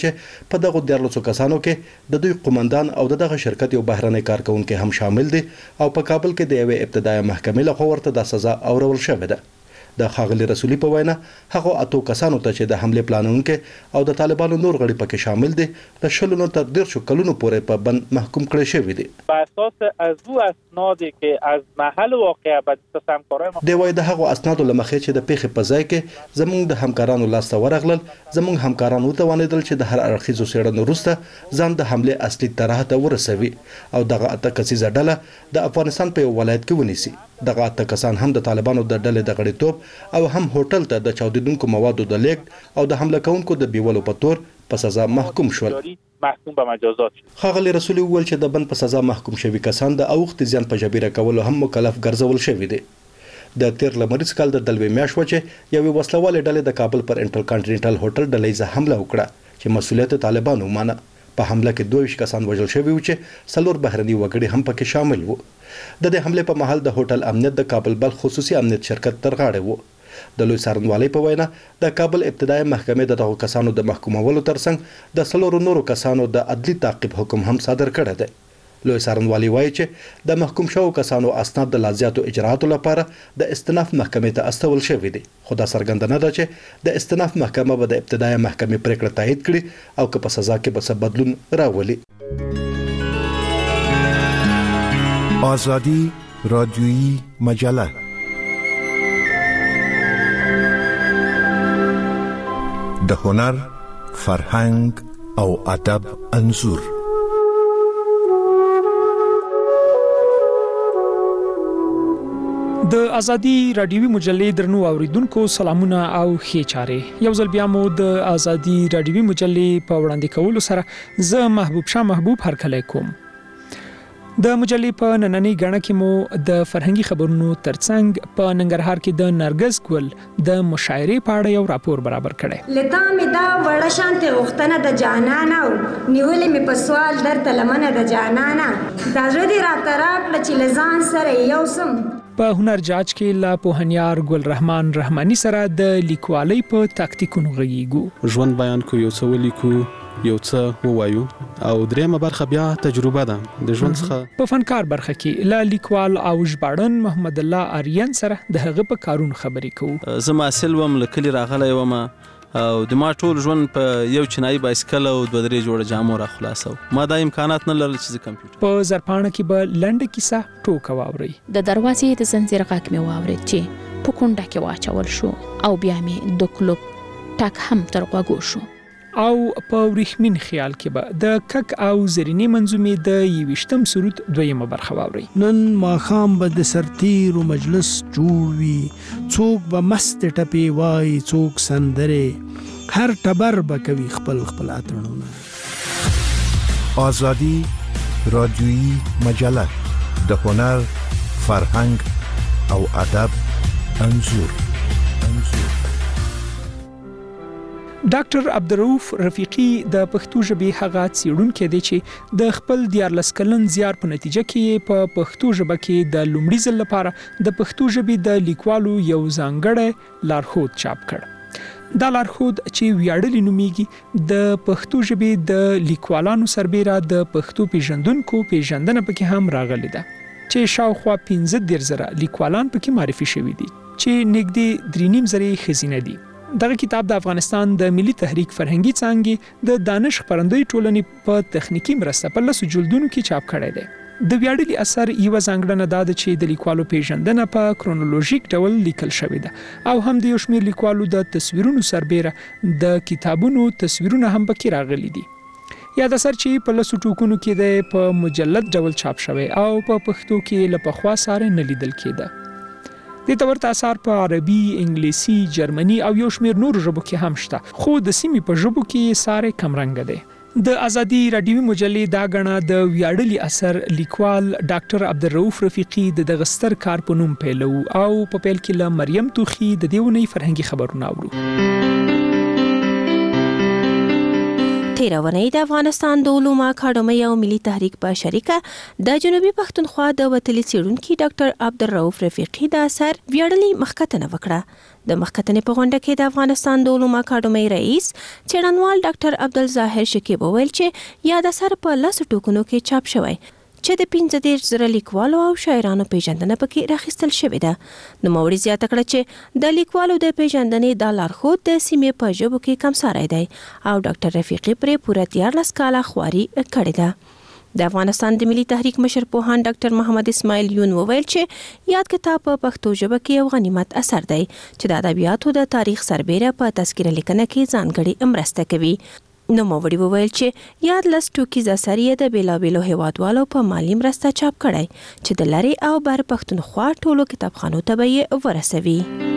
چې په دغه 14 کسانو کې د دوی قومندان او دغه شرکت یو بهرنی کارکونکي هم شامل دي او په کابل کې د یوې ابتدایي محکمې لخوا ورته د سزا اورول شوې ده. د ښاغلي رسولي په وینا هغه 8 کسانو ته چې د حمله پلانونکي او د طالبانو نور غړي پکې شامل دي د 20 تر 150 کلونو پورې په بند محکوم کړي شوی دي. په اساس از او اسنادی که از محل واقعه به دست همکارای دی وای د هغه اسنادو لمخې چې د پیښې په ځای کې زموږ د همکارانو لاسته ورغلل زموږ همکارانو توانیدل چې د هر اړخیزو څېړنو وروسته ځان د حمله اصلي طرح ته ورسوي او دغه 8 کسیزه ډله د افغانستان په یو ولایت کې ونیسي. دغه 8 کسان هم د طالبانو د ډلې د غړیتوب او هم هوټل ته د چاودیدونکو موادو د لیږد او د حمله کوونکو د بیولو په تور په سزا محکوم شول. محکوم به مجازات شول. ښاغلي رسولي وویل چې د بند په سزا محکوم شوي کسان د اوښتې زیان په جبیره کولو هم مکلف ګرځول شوي دي. د 13 لمریز کال د دلوي میاشت چې یوې وسلوالې ډلې د کابل پر انټر کانټیننټل هوټل ډلې حمله وکړه چې مسؤلیت طالبانو ومانه. په حمله کې 22 کسان وژل شوي وو چې 4 بهرني وګړي هم پکې شامل وو. د دې حمله په محل د هوټل امنیت د کابل بل خصوصي امنیت شرکت تر غاړه وو. د لوی څارنوالۍ په وینا د کابل ابتدایي محکمې د دغو کسانو د محکومولو ترڅنګ د 4 نورو کسانو د عدلي تعقیب حکم هم صادر کړی دی. لوی څارنوالي وایي چې د محکوم شوو کسانو اسناد د لازیاتو اجرااتو لپاره د استناف محکمې ته استول شوي دي. خو دا څرګنده نه ده چې د استناف محکمه به د ابتدایي محکمې پریکړه تایید کړي او که په سزا کې به څه بدلون راولي. آزادی رادیویی مجله د هنر، فرهنګ او ادب انځور. د ازادي رادیوي مجلې درنو اوریدونکو سلامونه او ښې چارې. یو ځل بیا مو د ازادي رادیوي مجلې په وړاندې کولو سره زه محبوب شاه محبوب هرکلی کوم. د مجلې په نننۍ غاڼه کې مو د فرهنګي خبرونو ترڅنګ په ننګرهار کې د نرګس ګل د مشاعرې په اړه یو راپور برابر کړی. لتا مې دا وړه شانته غوښتنه د جانان او نیولې مې په سوال درته لمنه د جانانا دا زړه دې راته راکړه چې لزان سره یو سم. په هنر جاج کې لا پوهنیار ګل رحمان رحماني سره د لیکوالۍ په تاکتیکونو غږیږو. ژوند بیان کو یو څه ولیکو یو څه ووایو او درېمه برخه بیا تجربه ده د ژوند څخه. په فنکار برخه کې لا لیکوال او ژباړن محمد الله آریان سره د هغه په کارونو خبرې کوو. زه محصل وم له کلي راغلی وم او د ما ټول ژوند په یو چینایي بایسکل او 2-3 جوړه جامو را خلاصو. ما دا امکانات نه لرل چې کمپیوټر. په زرپاڼه کې به لنډه کیسه ټوکه واوري. د دروازې د زنجیر غږ مې واورید چې په کونډه کې واچول شو او بیا مې د کلوب ټک هم تر غوږو شو. او په وریښمین خیال کې به د کک او زرینې منظومې د 21م سرود دویمه برخه واوري. نن ماښام به د سرتیر او مجلس جوړ وي څوک به مست ټپې وای څوک سندره هر ټبر به کوي خپل خپل اترونه. آزادی رادیویی مجله د هنر، فرهنګ او ادب انځور. ډاکټر عبدالرؤف رفیقي د پښتو ژبې هغه څېړونکی دی چې د خپل 14 کلن زیار په نتیجه کې په پښتو ژبه کې د لومړي ځل لپاره د پښتو ژبې د لیکوالو یو ځانګړی لارښود چاپ کړ. دا لارښود چې ویاړلی نومیږي د پښتو ژبې د لیکوالانو سربیره د پښتو پیژندونکو پیژندنه پکې هم راغلی ده چې شاوخوا 15,000 لیکوالان پکې معرفي شوي دي چې نږدې 3,500 ښځینه دي. دغه کتاب د افغانستان د ملي تحریک فرهنګي څانګې د دانش خپرندوی ټولنې په تخنیکی مرسته په 10 جلدونو کې چاپ کړی دی. د ویاړلي اثر یو ځانګړنه ده چې د لیکوالو پیژندنه په کرونولوژیک ډول لیکل شوې ده او هم د یو شمېر لیکوالو د تصویرونو سربیره د کتابونو تصویرونه هم پکې راغلي دي. یا د اثر چې په 10 ټوکونو کې د په مجلد ډول چاپ شوی او په پښتو کې له پخوا سره نه لیدل کېده. د تورت اثر په عربي، انګلیسي، جرمني او یو شمېر نورو ژبو کې هم شته خو د سیمې په ژبو کې ساره کمرنګ دی. د ازادي رادیوي مجلې دا غڼه د ویاړلي اثر لیکوال ډاکټر عبدالرؤف رفیقي د دغه ستر کار په نوم پیلو او په پیل کې له مریم توخي د دیونی فرهنګي خبرونه اورو. تیرونی د افغانستان د علومو اکاډمۍ او ملي تحریک په شریکه د جنوبي پښتونخوا د وتلي څېړونکي ډاکټر عبدالرؤف رفیقي د اثر ویاړلې مخکتنه وکړه. د مخکتنې په غونډه کې د افغانستان د علومو اکاډمۍ رئیس څېړنوال ډاکټر عبدالظاهر شکیب وویل چې یاد اثر په 10 ټوکونو کې چاپ شوی چې د 15,000 لیکوالو او شاعرانو پیژندنه پکې راخیستل شوې ده. نوموړي زیاته کړه چې د لیکوالو د پیژندنې د لارښود د سیمې په ژبو کې کمساری دی او ډاکټر رفیقي پرې پوره 14 کاله خواري کړې ده. د افغانستان د ملي تحریک مشر پوهاند ډاکټر محمد اسماعیل یون وویل چې یاد کتاب په پښتو ژبه کې یو غنیمت اثر دی چې د ادبیاتو د تاریخ سربېره په تذکره لیکنه کې ځانګړې مرسته کوي. نوموړي وویل چې یاد 10 ټوکیز اثر یې د بیلابیلو هیوادوالو په مالی مرسته چاپ کړی چې د لرې او بر پښتونخوا ټولو کتابخانو ته به یې ورسوي.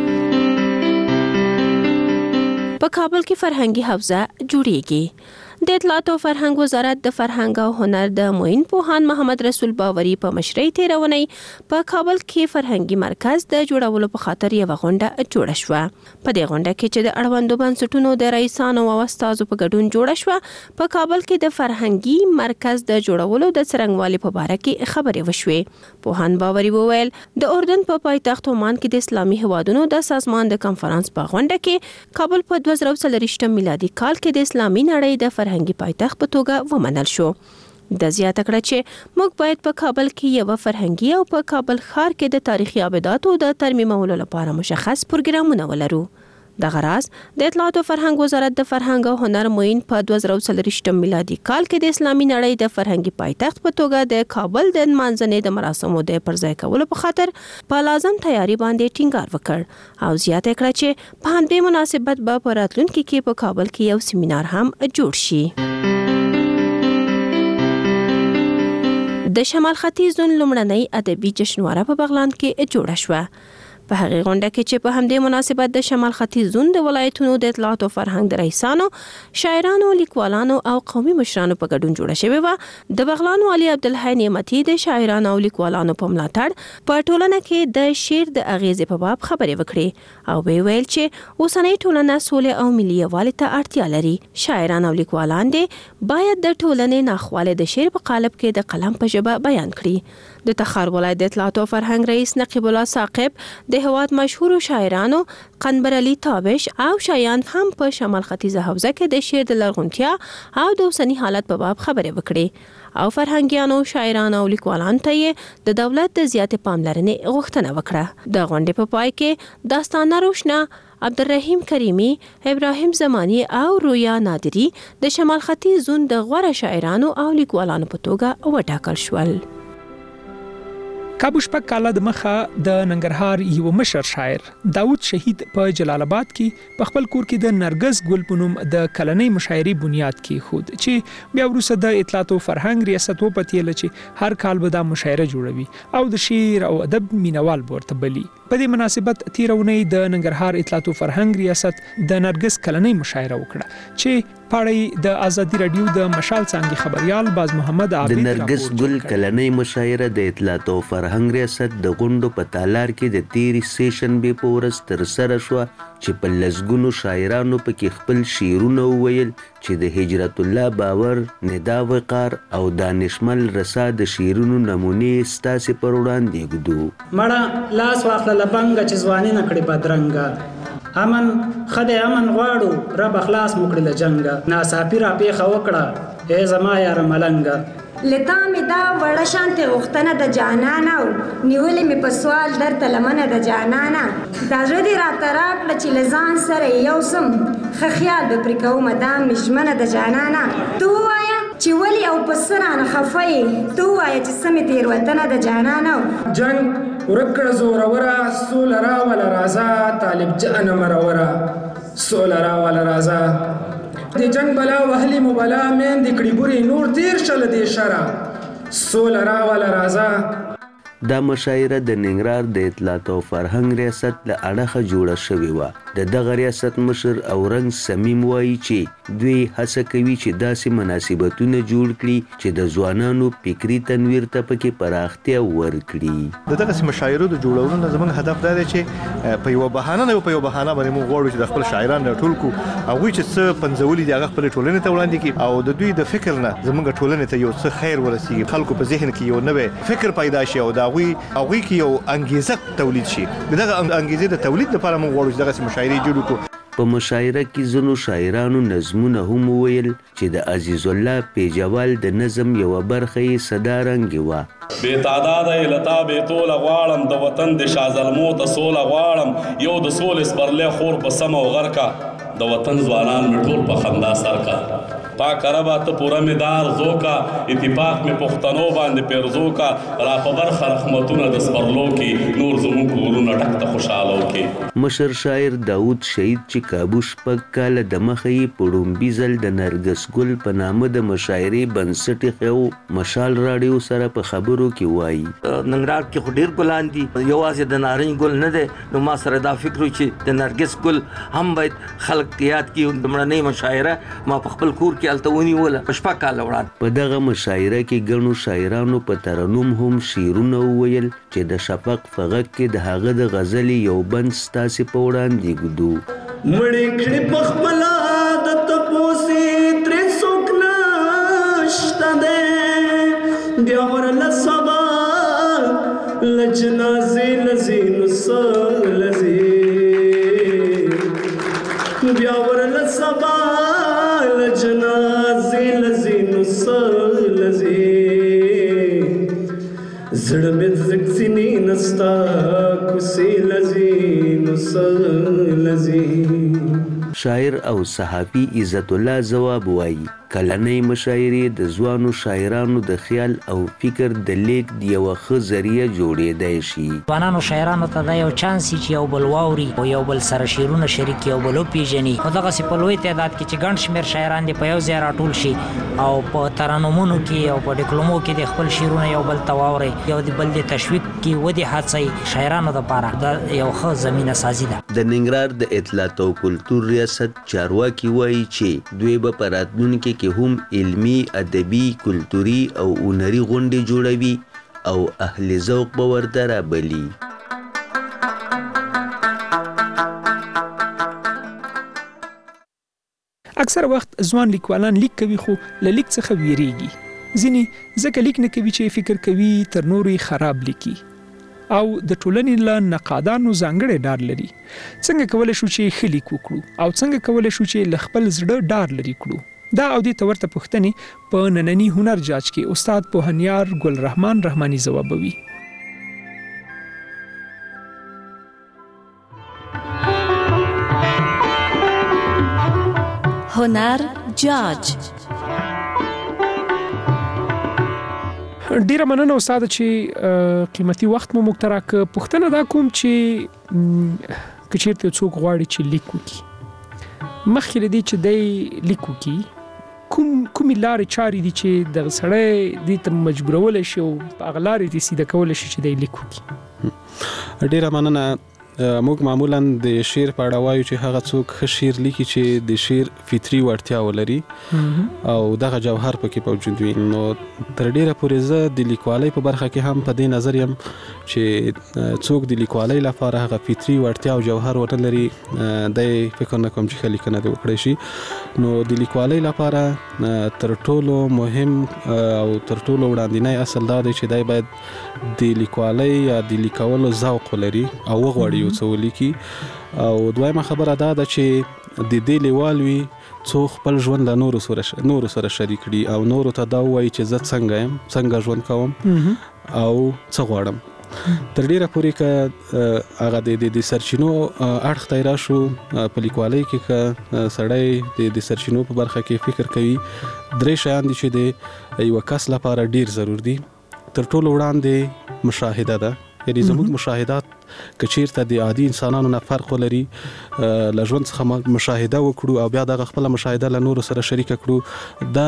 په کابل کې فرهنګي حوزه جوړیږي. د اطلاعات او فرهنګ وزارت د فرهنګ او هنر د معین پوهاند محمد رسول باوري په مشرۍ تیرونی په کابل کې فرهنګي مرکز د جوړولو په خاطر یو غونډه جوړه شوه. په دې غونډه کې چې د اړوندو بنسټونو د رئیسانو او استادو په ګډون جوړه شوه، په کابل کې د فرهنګي مرکز د جوړولو د څرنګوالي په اړه کې خبرې وشوې. پوهاند باوري وویل د اردن په پایتخت عمان کې د اسلامي هیوادونو د سازمان د کنفرانس په غونډه کې کابل په 2023 میلادي کال کې د اسلامي نړۍ د فرهنګي پایتخت په توګه ومنل شو. د زیاته کړه چې موږ باید په کابل کې یو فرهنګي او په کابل ښار کې د تاریخي ابداتو د ترمیمولو لپاره مشخص پروګرامونه ولرو. د غراز د اطلاعات او فرهنګ وزارت د فرهنګ او هنر معین په 2023 میلادي کال کې د اسلامي نړۍ د فرهنګي پایتخت په توګه د کابل د نمانځنې د مراسمو د پرځای کولو په خاطر په لازم تیاری باندې ټینګار وکړ او زیاته کړه چې په همدې مناسبت به په راتلونکي کې په کابل کې یو سیمینار هم جوړ شي. د شمال ختیځ زون لومړنۍ ادبي جشنواره په بغلان کې جوړه شوه. په هغه غونډه کې چې په همدې مناسبت د شمال ختیځ زون د ولایتونو د اطلاعات او فرهنګ د رئیسانو، شاعرانو، لیکوالانو او قومي مشرانو په ګډون جوړه شوې وه، د بغلان والي عبدالحی نعمتي د شاعرانو او لیکوالانو په ملاتړ په ټولنه کې د شعر د اغیزې په باب خبرې وکړې او ویل چې اوسنۍ ټولنه سولې او ملي یووالي ته اړتیا لري. شاعران او لیکوالان دې باید د ټولنې ناخواله د شعر په قالب کې د قلم په ژبه بیان کړي. د تخار ولایت د اطلاعات او فرهنګ رئیس نقیب الله ثاقب د هواد مشهور شاعرانو قنبر علي تابش او شایان هم په شمال ختیځه حوزه کې د شعر د لرغونتیا او د اوسني حالت په باب خبرې وکړې او فرهنګیانو، شاعرانو او لیکوالانو ته یې د دولت د زیاتې پاملرنې غوښتنه وکړه. د غونډې په پای کې داستانه روشنا، عبدالرحیم کریمی، ابراهیم زمانی او رویا نادری د شمال ختیځ زون د غوره شاعرانو او لیکوالانو په توګه وټاکل شول. کابو شپږ کاله د مخه د ننګرهار یو مشر شاعر داود شهید په جلال آباد کې په خپل کور کې د نرګس ګل په نوم د کلنۍ مشاعرې بنیاد کېښود چې بیا وروسته د اطلاعات او فرهنګ ریاست وپتېله چې هر کال به دا مشاعره جوړوي او د شعر او ادب مینوال به ورته بلي. په دې مناسبت تیرونی د ننګرهار اطلاعات او فرهنګ ریاست د نرګس کلنۍ مشاعره وکړه چې پاړی د ازادي رادیو د مشال څانګې خبريال باز محمد عابد د نرګس ګل کلنۍ مشاعره د اطلاعات او فرهنګ ریاست د غونډو په تالار کې د تیری سیشن به پورس تر سره شو چې په لزګونو شاعرانو پکې خپل شعرونه وویل چې د هجرت الله باور، ندا وقار او دانشمل رسا د شعرونو نمونې ستاسې پر وړاندې ږدو. مړه لاس واخله لبنګه چې ځواني نه کړې بدرنګه، امن خدای امن غواړو رب اخلاص مو کړې له جنګه، ناڅاپي راپېښه وکړه ای زما یاره ملنګه. لتا می دا وړه شانته غوښتنه د جانانه او نیولې می په سوال درته لمنه د جانانه، دا زړه دې راته راکړه چې له ځان سره یو سم ښه خیال به پرې کومه دا مې ژمنه د جانانه. ته ووایه چې ولې او په څه رانه خفه یې، ته ووایه چې څه مې تېروتنه د جانانه. جنګ ورک کړه زوروره، سوله راوله راځه طالب جانه مروره، سوله راوله راځه. د جنگ بلا وهلی مو بلا میندې کړي بوري نور تیر شل دې شره، سوله راوله راځه. دا مشاعره د ننګرهار د اطلاعات او فرهنګ ریاست له اړخه جوړه شوې وه. د دغه ریاست مشر اورنګ سمیم وایي چې دوی هڅه کوي چې داسې مناسبتونه جوړ کړي چې د ځوانانو فکري تنویر ته پکې پراختیا ورکړي. د دغه مشاعرو د جوړولو زموږ هدف دا دی چې په یو بهانه نه په یو بهانه باندې موږ غواړو چې د خپل شاعران راټول کړو هغوی چې څه پنځولي دي هغه خپل ټولنې ته وړاندې کړي او د دوی د فکر نه زموږ ټولنې ته یو څه خیر ورسیږي، خلکو په ذهن کې یو نوی فکر پیدا شي او د هغوی کې یو انګیزه تولید شي. دغه انګیزې د تولید لپاره موږ غواړو چې دغه مشاعرې جوړ کړو. په مشاعره کې ځینو شاعرانو نظمونه هم وویل چې د عزیز الله پیجوال د نظم یوه برخه یې صدارنګې وه. بې تعداده یې له تا بې توله غواړم، د وطن د شازلمو ته سوله غواړم، یو د سولې سپرلی خور په سم او غر کا، د وطن ځوانان مې ټول په خندا سر کا. پاک ربا ته پوره مې دار زو کا، اتفاق مې پښتنو باندې پیرزو کا، را په برخه رحمتونه د سپرلو کې، نور زموږ کورونه ډک ته خوشحالو کې. مشر شاعر داود شهید چې کابو شپږ کاله د مخه یې په ړومبي ځل د نرګس ګل په نامه د مشاعرې بنسټ ایښی مشال راډیو سره په خبرو کې وایي. ننګرهار کې خو ډېر ګلان دي، یوازې د نارنج ګل نه دی، نو ما سره دا فکر و چې د نرګس ګل هم باید خلک یاد کړي. د مړنۍ مشاعره ما په خپل کور کې هلته ونیوله په شپږ کاله وړاندې. په دغه مشاعره کې ګڼو شاعرانو په ترنم هم شعرونه وویل چې د شفق په غږ کې د هغه د غزلې یو بند ستاسې په وړاندې ږدو. مړې کړې په خپله د تپوسې ترې څوک نشته دی، بیا ورله سبا له جنازې له ځینو څه لځي، بیا ورله سبا له جنازې له ځینو څه لځي، زړه مې ځکه سینې نستا کوڅې له ځینو څه لځي. شاعر او صحافي عزت الله ځواب وایي کلنۍ مشاعرې د ځوانو شاعرانو د خیال او فکر د لیږد یوه ښه ذریعه جوړېدی شي. ځوانانو شاعرانو ته دا یو چانس چې یو بل واوري او یو بل سره شعرونه شریک یو بل وپېژني. خو دغسې په لوی تعداد کې چې ګڼ شمېر شاعران دې په یو ځای راټول شي او په ترنمونو کې او په ډیکلومو کې د خپل شعرونه یو بل ته واوري، یو د بل د تشویق کې ودې هڅوي، شاعرانو دپاره دا یو ښه زمینه سازي ده. د ننګرهار د اطلاعات او کلتور ریاست چارواکي وایي چې دوی به په راتلونکي کې هم علمي، ادبي، کلتوري او هنري غونډې جوړوي او اهل ذوق به ورته رابلي. اکثر وخت ځوان لیکوالان لیک کوي خو له لیک څخه ویریږي. ځینې ځکه لیک نه کوي چې فکر کوي تر نورو خراب لیکي او د ټولنې له نقادانو ځانګړی ډار لري. څنګه کولی شو چې ښه لیک وکړو او څنګه کولی شو چې له خپل زړه ډار لري کړو؟ دا او دې ته ورته پوښتنې په ننني هنر جاج کې استاد پوهنیار ګل رحمان رحماني ځوابوي. هنر جاج. ډیره مننه استاد چې قیمتي وخت مو موږ ته راکړ. پوښتنه دا کوم چې که چیرته څوک غواړي چې لیک وکړي، مخکې له دې چې دی لیک وکړي کومې لارې چارې دي چې دغه سړی دې ته مجبورولی شي او په هغه لارې دې سیده کولی شي چې دی لیک وکړي؟ ډیره مننه. موږ معمولا د شعر په اړه وایو چې هغه څوک ښه شعر لیکي چې د شعر فطري وړتیا ولري او دغه جوهر پکې موجود وي. نو تر ډیره پورې زه د لیکوالۍ په برخه کې هم په دې نظر یم چې څوک د لیکوالۍ لپاره هغه فطري وړتیا او جوهر ونه لري، دی فکر نه کوم چې ښه لیکنه دې وکړی شي. نو د لیکوالۍ لپاره تر ټولو مهم او تر ټولو وړاندینی اصل دا دی چې دی باید د لیکوالۍ یا د لیکولو ذوق ولري او وغواړي یو څه ولیکي. او دویمه خبره دا ده چې د دې لیوال وي څو خپل ژوند له نورو سره شریک کړي او نورو ته دا ووایي چې زه څنګه یم، څنګه ژوند کوم او څه غواړم. تر ډیره پورې که هغه د سرچینو اړخ ته راشو په لیکوالۍ کې که سړی د سرچینو په برخه کې فکر کوي، درې شیان دي چې د یوه کس لپاره ډیر ضرور دي. تر ټولو وړاندې مشاهده ده، یعنې زموږ مشاهدات کچیرته د عادي انسانانو نه فرق ولري له ژوند څخه مشاهده وکړو او بیا دغه خپل مشاهده له نورو سره شریک کړو دا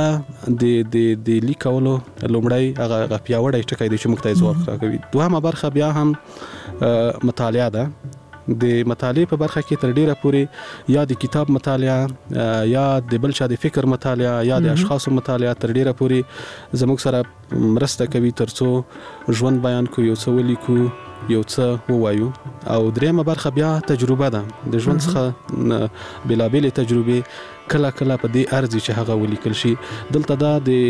د لیکولو لومړی هغه پیاوړی ټکی دی چې موږ ته ځواب راکوي. دوهمه برخه بیا هم مطالعه ده. د مطالعه په برخه کې تر ډیره پورې یا د کتاب مطالعه یا د بل چا د فکر مطالعه یا د اشخاصو مطالعه تر ډیره پورې زموږ سره مرسته کوي ترڅو ژوند بیان کو، یو څه ولیکو، یو څه ووایو. او دریمه برخه بیا تجربه ده د ژوند څخه بلابل تجربه کله کله په دې ارزي چې هغه ولیکل شي. دلته دا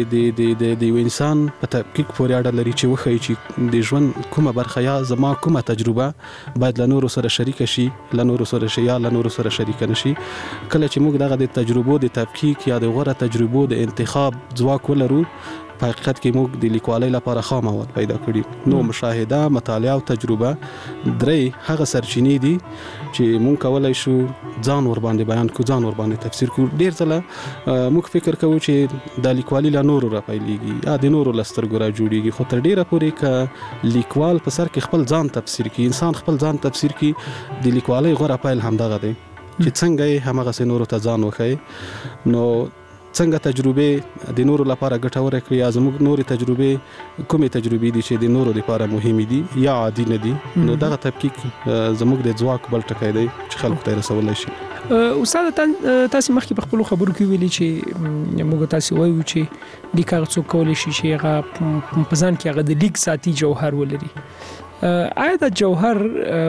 د یو انسان په تحقیق پورې اړه لري چې وښیي چې د ژوند کومه برخه یا زما کومه تجربه باید له نورو سره شریک شي، له نورو سره شریک نشي. کله چې موږ دغه د تجربو د تحقیق یا د غوره تجربو د انتخاب ځواک ولرو په حقیقت کې موږ د لیکوالۍ لپاره خام مواد پیدا کړي. نو مشاهده، مطالعه او تجربه درې هغه سرچینې دي چې موږ کولای شو ځان ور باندې بیان کو، ځان ور باندې تفسیر کو. ډیر ځله موږ فکر کوو چې د لیکوالۍ له نورو را پیلېږي یا د نورو له سترګو را جوړېږي، خو تر ډیره پورې که لیکوال په سر کې خپل ځان تفسیر کړي، انسان خپل ځان تفسیر کړي، د لیکوالۍ غوره پیل همدغه دی چې څنګه یې همغسې نورو ته ځان وښیي. نو څنګه تجربه د نورو لپاره ګټوره کړي یا زموږ نورې تجربه کومې تجربې دي چې د نورو لپاره مهمې دي یا عادي نه دي، نو دغه تحقیق زموږ د ځواک بل ټکی دی چې خلکو ته رسولای شي. استاد تاسو مخکې په خپل خبرو کې ویلي چې موږ تاسو وایو چې لیک هغه څوک کولی شي چې هغه په ځان کې هغه د لیک ذاتي جوهر ولري. آیا د جوهر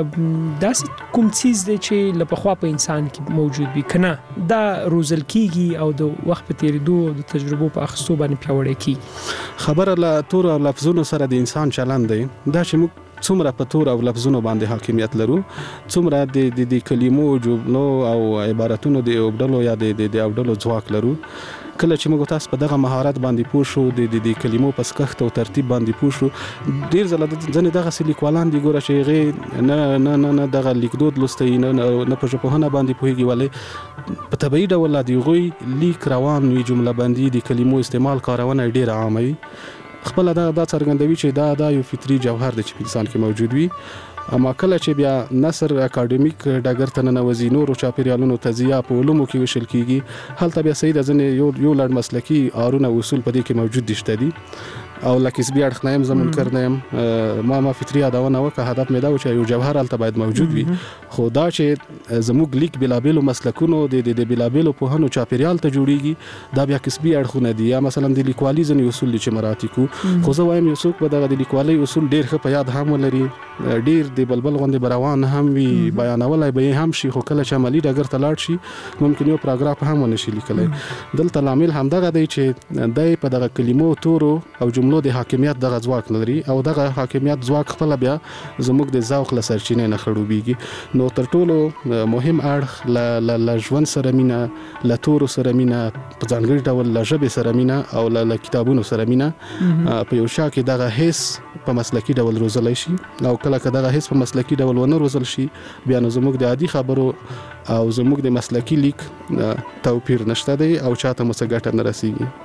داسې کوم څیز دی چې له پخوا په انسان کې موجود وي که نه دا روزل کیږي او د وخت په تیریدو او د تجربو په اخیستو باندې پیاوړی کیږي؟ خبره له تور او لفظونو سره د انسان چلند دی دا چې موږ څومره په تور او لفظونو باندې حاکمیت لرو، څومره د کلمو، جملو او عبارتونو د اوبدلو یا د اوبدلو ځواک لرو. کله چې موږ تاسو په دغه مهارت باندې پوه شو، د کلمو په سکښت او ترتیب باندې پوه شو، ډیر ځله ځنې دغه لیکوالان دي ګوره چې هغې نه دغه لیکدود لوستی نه په ژبپوهنه باندې پوهېږي، ولې په طبیعي ډول د هغوی لیک روان وي، جمله بندي، د کلمو استعمال، کارونه ډیر عامه وي. خپله دا څرګندوي چې دا یو فطري جوهر دی چې په انسان کې موجود وي. اما کله چې بیا نثر اکاډمیک ډګر ته ننوځي، نورو چاپیریالونو ته ځي یا په علومو کې ویشل کیږي، هلته بیا صحیح ده ځینې یو لړ مسلکي اړونه اصول په دې کې موجود دي شته دي. او لکسبي اړخ نه یم زه منکر نه یم، ما فطري یادونه وکړه، هدف مې دا و چې یو جوهر هلته باید موجود وي. خو دا چې زموږ لیک بېلابېلو مسلکونو د بېلابېلو پوهنو چاپیریال ته جوړیږي، دا بیا کسبي اړخونه دي. یا مثلا د لیکوالي ځینې اصول دي چې مراعات کړو، خو زه وایم یو څوک به دغه د لیکوالۍ اصول ډېر ښه په یاد هم ولري، ډېر د بلبل غوندې به روان هم وي، بیانولی به یې هم شي، خو کله چې عملي ډګر ته لاړ شي ممکن یو پاراګراف هم ونه شي لیکلی. دلته لامل همدغه دی چې دی په دغه کلمو، تورو او جملو د حاکمیت دغه ځواک لري، او دغه حاکمیت ځواک خپله بیا زموږ د ذوق له سرچینې نه خړوبېږي. نو تر ټولو مهم اړخ له ژوند سره مینه، له تورو سره مینه، په ځانګړي ډول له ژبې سره مینه او له کتابونو سره مینه په یو شا کې دغه حس په مسلکي ډول روزلی شي. او کله که دغه حس په مسلکي ډول ونه روزل شي، بیا نو زموږ د عادي خبرو او زموږ د مسلکي لیک توپیر نشته دی او چاته مو څه ګټه نه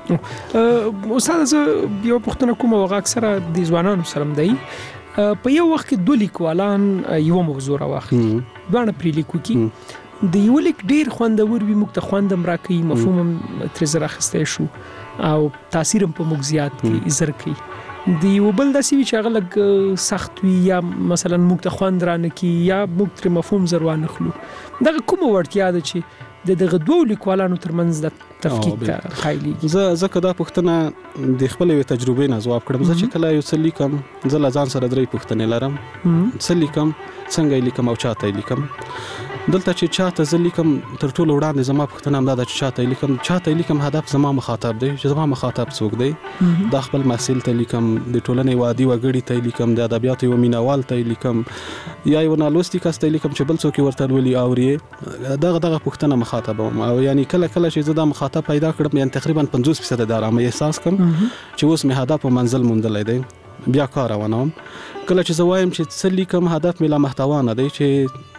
رسیږي. استاد زه یو پوښتنه کوم، هغه اکثره د ځوانانو سره هم دی، په یو وخت کې دوه لیکوالان یوه موضوع راواخلي، دواړه پرې لیکو کې، د یو لیک ډېر خوندور وي، موږ ته خوند هم راکوي، مفهوم هم ترې زر اخیستی شو او تاثیر هم په موږ زیات کوي، زر کوي. د یو بل داسې وي چې هغه لږ سخت وي یا مثلا موږ ته خوند رانه کوي یا موږ ترې مفهوم زر وانخلو. دغه کومه وړتیا ده چې دغه دوه لیکوالانو ترمنځ د تفکیک ته قایلیږي؟ زه که دا پوښتنه د خپلې یوې تجربې نه ځواب کړم، زه چې کله یو څه لیکم، زه له ځان سره 3 پوښتنې لرم. څه لیکم، څنګه یې لیکم او چاته یې لیکم. دلته چې چاته زه لیکم، تر ټولو وړاندې زما پوښتنه همدا ده چې چاته یې لیکم هدف زما مخاطب دی، چې زما مخاطب څوک دی. دا خپل محصل ته لیکم، د ټولنې یو عادي وګړي ته لیکم، د ادبیاتو یو مینوال ته لیکم، یا یو نالوستي کس ته لیکم چې بل څوک ورته لولي اوري. دغه پوښتنه مخاطب وم. او یعنی کله چې زه دا مخاطب پیدا کړم، یعنی تقریبا 50% د آرامۍ احساس کوم چې اوس مې هدف او منزل موندلی دی، بیا کار روانوم. کله چې زه وایم چې څه لیکم، هدف مې لا محتوا نه دی، چې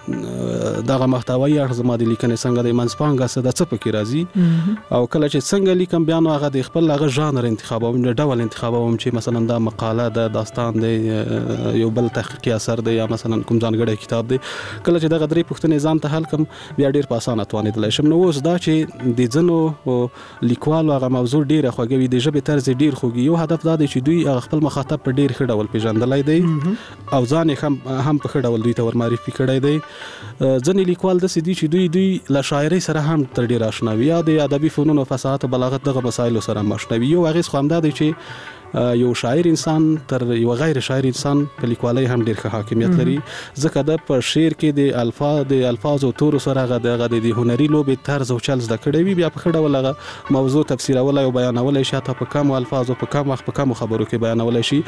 دغه محتوایی اړخ زما د لیکنې څنګه د منځپانګه څه د څه پکې راځي او کله چې څنګه لیکم بیا نو هغه د خپل هغه ژانر انتخابوم د ډول انتخابوم چې مثلا دا مقاله د داستان دی یو بل تحقیقي اثر دی یا مثلا کوم ځانګړی کتاب دی کله چې دغه درې پوښتنې ځان ته حل کم بیا ډیر په اسانه توانېدلی شم. نو اوس دا چې د ځینو لیکوالو هغه موضوع ډیره خوږوي د ژبې طرز ډیر خوږي یو هدف دا دی چې دوی هغه خپل مخاطب په ډیر ښه ډول پیژندلی دی او ځان یې هم په ښه ډول دوی ته ورمعرفي کړی دی. ځینې لیکوال داسې دي چې دوی له شاعرۍ سره هم تر ډېره اشنا وي یا د ادبي فنونو فصاحت او بلاغت دغه مسایلو سره هم اشنا وي. یو اغېز خو همدا دی چې یو شاعر انسان تر یو غیر شاعر انسان په لیکوالۍ هم ډېر ښه حاکمیت لري ځکه د په شعر کې د الفاظ او تورو سره هغه د هنري لوبې طرز او چل زده کړی وي بیا په ښه ډول هغه موضوع تفسیرولی او بیانولی شي حتی په کمو الفاظو په کم وخت په کمو خبرو کې بیانولی شي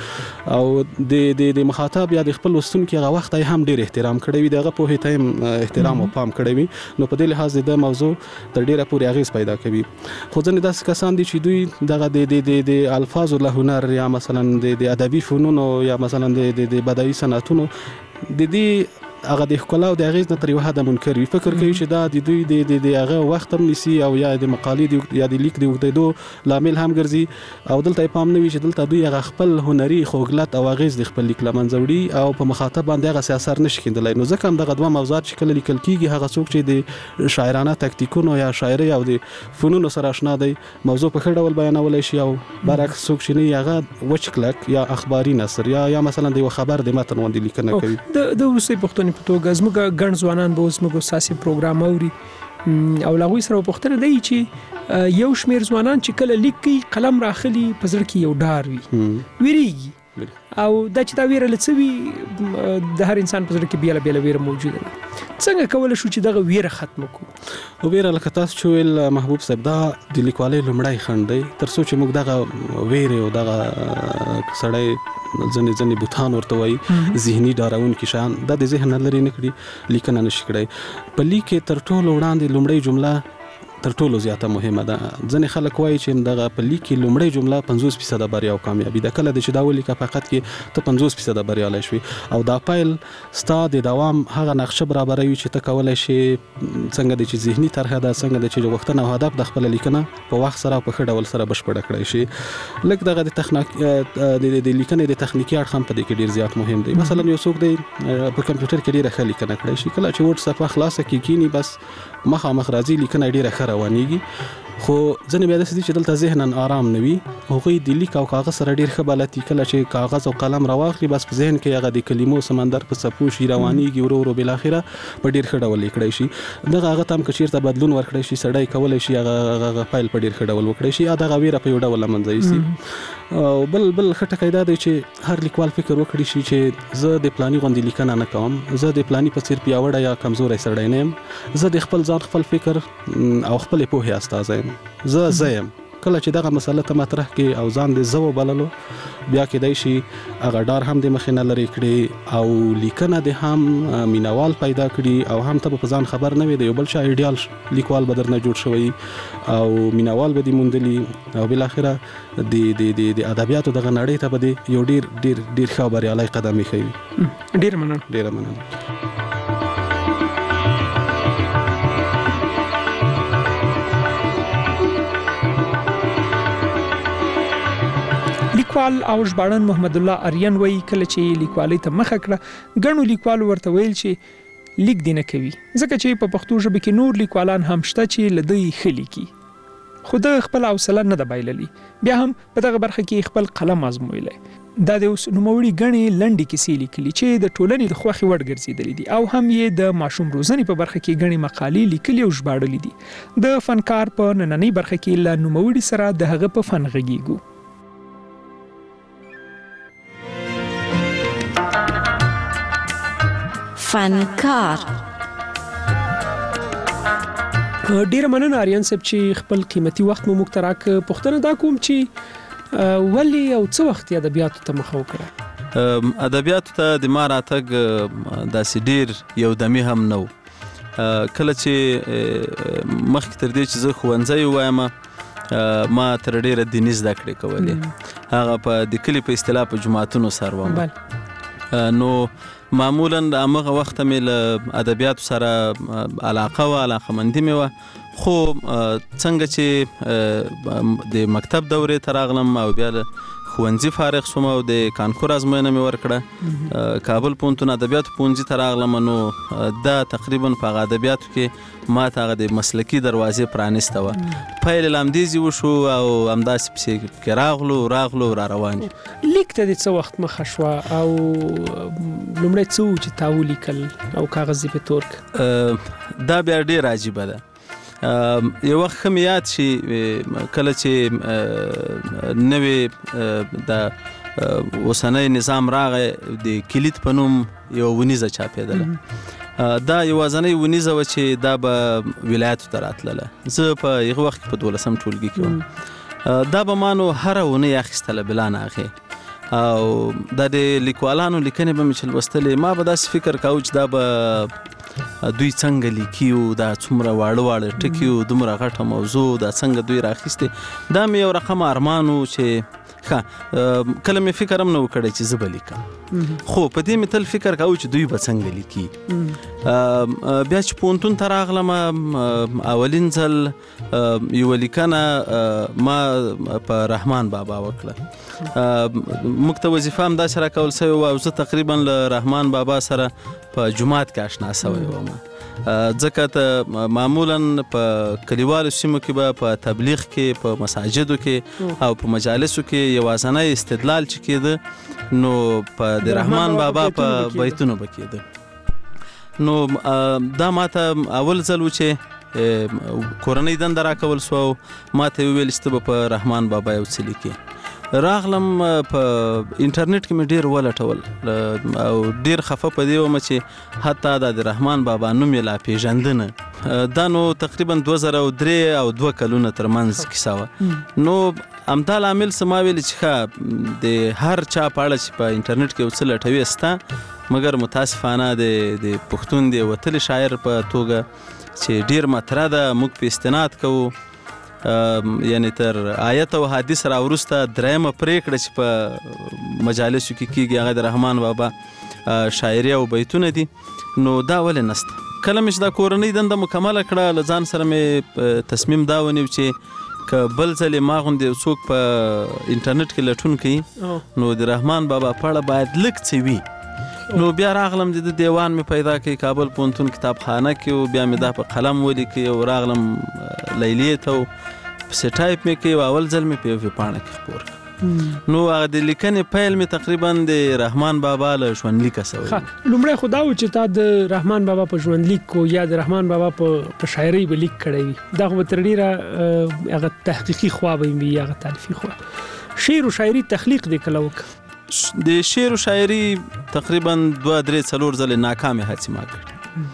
او د مخاطب یا د خپل لوستونکي هغه وخت یې هم ډېر احترام کړی وي د هغه پوهې ته هم احترام او پام کړی وي نو په دې لحاظ د موضوع تر ډېره پورې اغېز پیدا کوي. خو ځینې داسې کسان دي چې دوی دغه د الفاظو له هنر یا مثلا د ادبي فنونو یا مثلا د بدایي صنعتونو د دې هغه د ښکلا او د اغېز نه تر یو حده منکر وي فکر کوي چې دا د دوی د هغه وخت هم نیسي او یا د مقالې یا د لیک د اوږدېدو لامل هم ګرځي او دلته یې پام نه وي چې دلته دوی هغه خپل هنري خوږلت او اغېز د خپل لیک له منځه وړي او په مخاطب باندې هغه اثر نه شي کیندلی. نو ځکه هم دغه دوه موضوعات چې کله لیکل کېږي هغه څوک چې د شاعرانه تکتیکونو یا شاعرۍ او د فنونو سره اشنا دی موضوع په ښه ډول بیانولی شي او برعکس څوک چې نه هغه وچ کلک یا اخباري نثر یا مثلا د یو خبر د متن غوندې لیکنه کوي. د وروستۍ پوښتنې په توګه زموږ ګڼ ځوانان به اوس زموږ ساسي پروګرام اوري او له هغوی سره پوښتنه دی چې یو شمېر ځوانان چې کله لیک کوي قلم راخلي په زړه کې یو ډار وي ویریږي او دا چې دا ویره له څه وي د هر انسان په زړه کې بیله ویره موجوده ده څنګه کولی شو چې دغه ویره ختمه کړو؟ ویره لکه تاسو چې ویل محبوب صاحب دا د لیکوالۍ لومړی خنډ دی تر څو چې موږ دغه ویرې او دغه سړی ځینې بوتان ورته وایي ذهني ډارونکي شیان دا د ذهن نه لرې نه کړي لیکنه نشي کړی. په لیک کې تر ټولو وړاندې لومړۍ جمله تر ټولو زیاته مهمه ده. ځینې خلک وایي چې دغه په لیک کې لومړۍ جمله 50% بریا او کامیابي ده کله چې دا ولیکه فقط کې ته 50% بریالی شوي او دا پیل ستا د دوام هغه نقشه برابروي چې ته کولی شي څنګه دی چې ذهني طرحه ده څنګه دی چې غوښتنه او هدف د خپله لیکنه په وخت سره او په ښه ډول سره بشپړه کړی شي. لږ دغه د لیکنې د تخنیکي اړخ هم په دې کې ډېر زیات مهم دی. مثلا یو څوک دی په کمپیوټر کې ډېره ښه لیکنه کړی شي کله چې ورډ صفحه خلاصه کېږي بس مخامخ راځي لیکنه ډېره ښه روانېږي خو ځینې بیا داسې دي چې دلته ذهنا آرام نه وي هغوی د لیک او کاغذ سره ډېر ښه بلد دي کله چې کاغذ او قلم راواخلي بس په ذهن کې هغه د کلمو سمندر په څپو شي روانېږي ورو بالاخره په ډېر ښه ډول لیکلی شي. دغه هغه ته هم که چېرته بدلون ورکړی شي سړی کولی شي هغه پیل په ډېر ښه ډول وکړی شي یا دغه ویره په یو ډول له منځه یوسي. او بل ښه ټکی دا دی چې هر لیکوال فکر وکړي شي چې زه د پلاني غوندې لیکنه نه کوم زه د پلاني په څېر پیاوړی یا کمزوری سړی نه یم زه د خپل ځان خپل فکر او خپلې پوهې استازی یم زه یم. کله چې دغه مسله ته مطرح کې او ځان د زه وبللو بیا کېدای شي هغه ډار هم د مخې نه لرې کړي او لیکنه د هم مینوال پیدا کړي او هم ته په ځان خبر نه وي د یو بل چا ایډیال لیکوال به درنه جوړ شوی او مینوال به دې موندلي او بالاخره د ادبیاتو دغه نړۍ ته به د یو ډېر ښه بریالی قدم ایښی. ډېره مننه. لیکوال او ژباړن محمد الله اریان وایي کله چې لیکوالۍ ته مخه کړه ګڼو لیکوالو ورته ویل چې لیک دې نه کوي ځکه چې په پښتو ژبه کې نور لیکوالان هم شته چې له دوی ښه لیکي خو ده خپل حوصله نه ده بایللې بیا هم په دغه برخه کې خپل قلم ازمویلی. دا د اوس نوموړي ګڼې لنډې کیسې لیکلي چې د ټولنې د خوښې وړ ګرځېدلي دي او هم یې د ماشوم روزنې په برخه کې ګڼې مقالې لیکلي او ژباړلي دي. د فنکار په نننۍ برخه کې له نوموړي سره د هغه په فن غږیږو. فنکار ډیره مننه اریان صاحب چې خپل قیمتي وخت مو موږ ته راکړ. پوښتنه دا کوم چې ولې او څه وخت ادبیاتو ته مخه وکړه؟ ادبیاتو ته د ما راتګ داسې ډیر یو دمي هم نه و. کله چې مخکې تر دې چې زه ښوونځی ووایم ما تر ډیره دیني زده کړې کولې هغه په د کلي په اصطلاح په جوماتونو سر وم نو معمولا هغه وخت مې له ادبیاتو سره علاقمندي مې وه، خو څنګه چې د مکتب دورې ته راغلم او بیا له ښوونځي فارغ شوم او د کانکور ازموینه مې ورکړه، کابل پوهنتون ادبیاتو پوهنځي ته راغلم. نو دا تقریبا په هغه ادبیاتو کې ما ته هغه د مسلکي دروازې پرانیسته وه. پیل یې له همدې ځای وشو او همداسې پسې کې راغلو را روان یو. لیک ته دې څه وخت مخه شوه او لومړی څه و چې تا ولیکل او کاغذ یې په تور کړ؟ دا بیا ډېر عجیبه ده. یو وخت ښه مې یاد شي کله چې نوې د اوسنی نظام راغی، د کلید په نوم یو ونیزه چاپېدله. دا یوازنۍ ونیزه وه چې دا به ولایتو ته راتلله. زه په هغه وخت کې په 12 ټولګي کې وم. دا به ما نو هره اونۍ اخیستله بلا نه هغې، او دا د لیکوالانو لیکنې به مې چې لوستلې، ما به داسې فکر کاوه چې دا به دوی څنګه لیکي او دا څومره واړه ټکي او دومره غټه موضوع دا څنګه دوی راخیستې. دا مې یو رقم ارمان و چې کله مې فکر هم نه و کړی چې زه به لیکم، خو په دې مې تل فکر کاوه چې دوی به څنګه لیکي. بیا چې پوهنتون ته راغلم، اولین ځل یوه لیکنه ما په رحمان بابا وکړه. موږ ته وظیفه هم داسې راکول سوې وه او زه تقریبا له رحمان بابا سره په جومات کې اشنا سوی وم، ځکه ته معمولا په کلیوالو سیمو کې به په تبلیغ کې، په مساجدو کې او په مجالسو کې یوازنی استدلال چې کېده نو په د رحمان بابا په بیتونو به کېده. نو دا ماته اول ځل و چې کورنۍ دنده راکول سوه او ما ته یې وویل چې ته به په رحمان بابا یو څه لیکې. راغلم په انټرنیټ کې مې ډېر ولټول او ډېر خفه په دې وم چې حتی دا د رحمان بابا نوم یې لا پېژندنه. دا نو تقریبا 2003 او 2 کلونه ترمنځ کیسه وه. نو همدا لامل څه ما ویلې چې ښه د هر چا په اړه چې په انټرنیټ کې یو څه لټوي سته، مګر متاسفانه د پښتون د وتلي شاعر په توګه چې ډېر مطرح ده، موږ په استناد کوو یعنی تر آیت او حدیث را وروسته درېیمه پرېکړه چې په مجالسو کې کېږي هغه د رحمان بابا شاعري او بیتونه دي. نو دا ولې نسته؟ کله مې چې دا کورنۍ دنده مکمله کړه، له ځان سره مې تصمیم دا ونیو چې که بل ځل یې ما غوندې یو څوک په انټرنیټ کې لټون کوي نو د رحمان بابا په اړه باید لږ څه وي. نو بیا راغلم د دیوان مې پیدا کړی کابل پوهنتون کتابخانه کې، او بیا مې دا په قلم ولیکئ او راغلم لیلیې ته پسې ټایپ مې کړی او اول ځل مې په یو ویبپاڼه کې خپور کړ. نو هغه د لیکنې پیل مې تقریبا د رحمان بابا له ژوندلیکه سوی. لومړی خو دا و چې تا د رحمان بابا په ژوندلیک یا د رحمان بابا په شاعرۍ به لیک کړی وي، دا خو به تر ډېره هغه تحقیقي خوا به وي، هغه تالیفي خوا. شعر و شاعري تخلیق دې کله وکړه؟ د شعر و شاعري تقریبا 2-3-4 ځلې ناکامې هڅې ما کړې.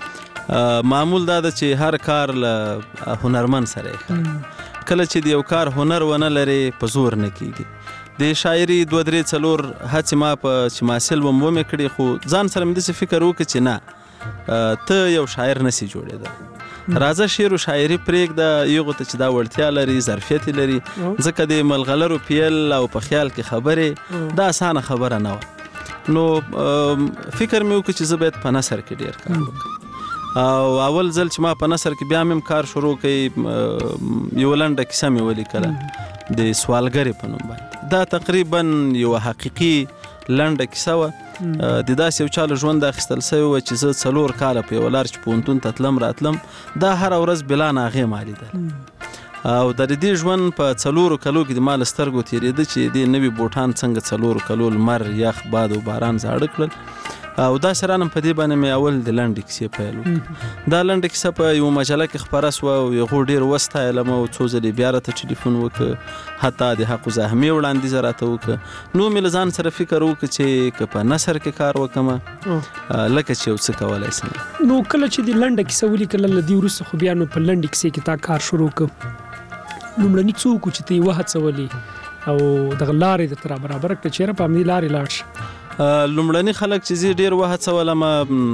معمول دا ده چې هر کار له هنرمند سره یې کله چې د یو کار هنر ونه لري په زور نه کېږي. د شاعري 2-3-4 هڅې ما چې محصل وم ومې کړې، خو ځان سره مې داسې فکر وکړ چې نه، ته یو شاعر نسي جوړېدلی، راځه شعر و شاعري پرېږده، یغو ته چې دا وړتیا لري، ظرفیت لري، ځکه د ملغلرو پیل او په خیال کې خبرې دا اسانه خبره نه وه. نو فکر مې وکړ چې زه باید په نثر کې ډېر کار وکړم. او اول ځل چې ما په نثر کې بیا مې کار شروع کړی، یو لنډه کیسه مې ولیکله د سوالګرې په نوم باندې. دا تقریبا یو حقیقي لنډه کیسه وه. د داسې یو چا له ژوند اخیستل سوی وه چې زه 4 کاله په یوه لار چې پوهنتون ته تلم راتلم، دا هره ورځ بلا ناغې ما لیدل. او د دې ژوند په 4 کلو کې د ما له سترګو تېرېده چې دې نوي بوټان څنګه 4 کلو لمر، یخ، باد او باران زاړه کړل. او دا سرانم په دې باندې مې اول د لنډې کیسې پیل وکړ. دا لنډه کیسه په یوه مجله کې خپره سوه او هغو ډېر وستایلم او څو ځلې بیا راته ټلیفون وکړ، حتی د حق زحمې وړاندیزه راته وکړه. نو مې له ځان سره فکر وکړ چې که په نثر کې کار وکړم لکه چې یو څه کولی شم. نو کله چې د لنډه کیسه ولیکله له دې وروسته خو بیا نو په لنډې کیسې کې تا کار شروع کړ، لومړني څوک چې ته یې وهڅولې او دغه لارې درته را برابره کړه چېرې په همدې لارې لاړ شي؟ لومړني خلک چې زه ډېر وهڅولم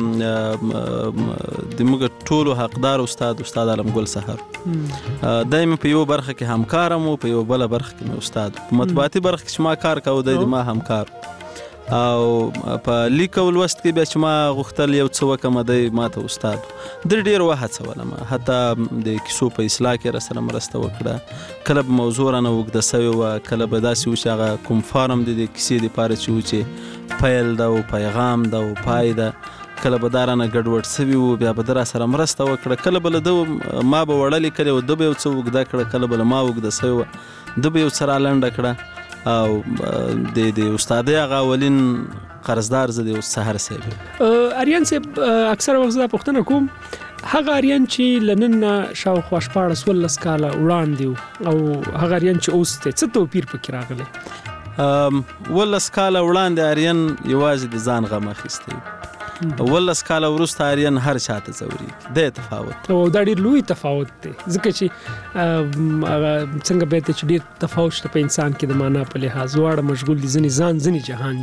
د موږ ټولو حقدار استاد عالمګل سهار، دی مې په یو برخه کې همکارم و، په یو بله برخه کې مې استاد. په مطبوعاتي برخه کې چې ما کار کوه دی د ما همکار. او په لیک او لوست کې بیا چې ما غوښتل یو څه وکړم دی ماته استاد ډېر وهڅولم حتی د کیسو په اصلاح کې راسره مرسته وکړه کله به موضوع رانه اوږده سوې وه کله به داسې و چې هغه کوم فارم د دې کیسې دپاره چې و چې پیل ده او پیغام ده او پای ده کله به دا رانه ګډوډ سوي وو بیا به ده راسره مرسته وکړه کله به له ده ما به وړه لیکلې وه ده به یو څه اوږده کړه کله به له ما اوږده سوې وه ده به یو څه رالنډه کړه او د استادۍ هغه اولین قرضدار زه د سحر صاحب اریان صاحب اکثره وخت دا پوښتنه کوم هغه اریان چې له نن نه شاوخوا 14 کاله وړاندې او هغه اریان چې اوس دی څه توپیر پکې راغلی 18 کاله وړاندې اریان یوازې د ځان غم اخیستی 18 کاله وروسته اریان هر چاته ځورېږي دی تفاوت او دا ډېر لوی تفاوت دی ځکه چې څنګه به ته چې ډېر تفاوت شته په انسان کې د معنا په لحاظ واړه مشغول دي ځینې ځان ځینې جهان